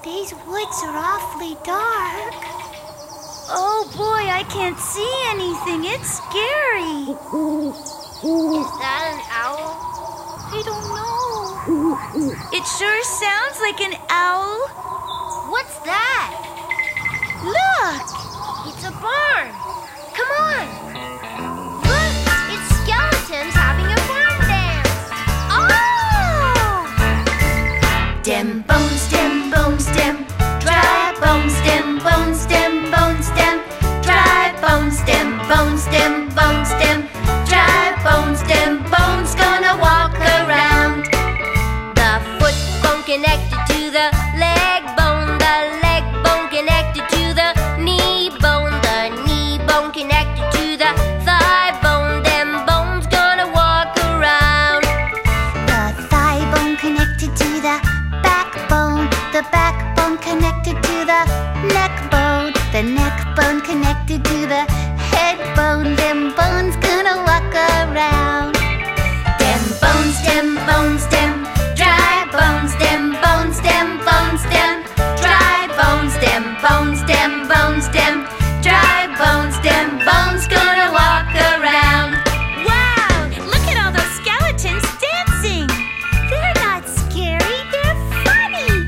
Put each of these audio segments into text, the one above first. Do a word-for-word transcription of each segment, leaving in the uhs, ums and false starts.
These woods are awfully dark. Oh boy, I can't see anything. It's scary. Is that an owl? I don't know. It sure sounds like an owl. What's that? Look! It's a barn. Come on. Look, it's skeletons having a barn dance. Oh! Dem bones, dem bones, dem. Dry bones, dem bones, dem bones, dem. Dry bones, dem bones, dem bones, dem. Dry bones, dem bones, gonna walk around. The foot bone connected to the leg bone. The leg bone connected to the knee bone. The knee bone connected to the thigh bone. Them bones gonna walk around. The thigh bone connected to the backbone. The backbone connected to the neck bone. The neck bone connected to the head bone. Them bones gonna walk around. Dem bones, dem bones, dem. Dry bones, dem bones, dem bones, dem. Dry bones, dem bones, dem bones, dem. Dry bones, dem bones, gonna walk around. Wow! Look at all those skeletons dancing. They're not scary, they're funny.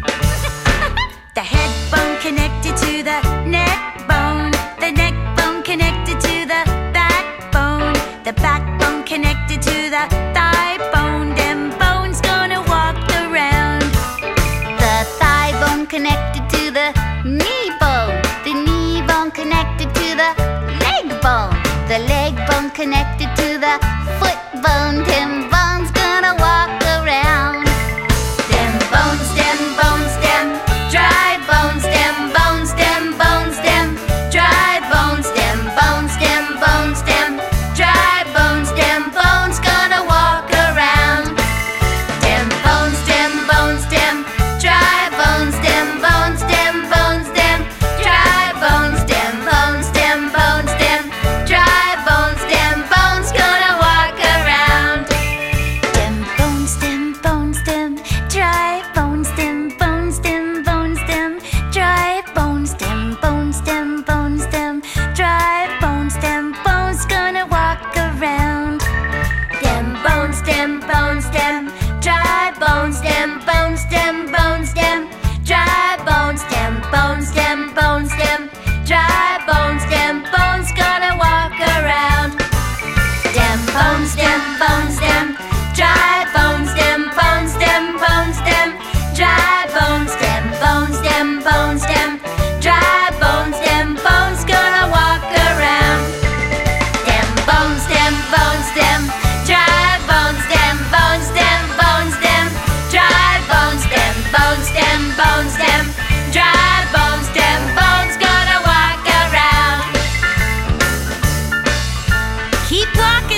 The head bone connected to the neck bone. The neck bone connected to the backbone. The backbone connected to the thigh bone. Them bones gonna walk around. The thigh bone connected to the knee bone. The knee bone connected to the leg bone. The leg bone connected to the foot bone. Them bones gonna walk around. Dem bones, dem bones, dem. Dry bones, dem bones, dem bones, dem. Dry bones, dem bones, dem bones, dem. Dry bones, dem bones, gonna walk around. Dem bones, dem bones, dem. Dry bones, dem bones, dem bones, dem. Dry bones, dem bones, dem bones, dem. Dry bones, dem bones, gonna walk around. Dem bones, dem bones, dem. Dry bones, dem bones, dem bones, dem. Dry bones, dem bones, dem bones, dem. Dry bones, dem bones, gonna walk around. Dem bones, dem bones, dem. Dry bones, dem bones, dem bones, dem. Dry bones, dem bones, dem bones, dem. Dry bones, dem bones, gonna walk around. Dem bones, dem bones, dem. Dry bones, dem bones, dem bones, dem. Dry bones, dem bones, dem bones, dem. Dry bones, dem bones, gonna walk around. Dem bones, dem bones, dem. Dry bones, dem bones, dem bones, dem. Dry bones, dem bones, dem bones, dem. Dry bones, dem bones, gonna walk around. Keep walking.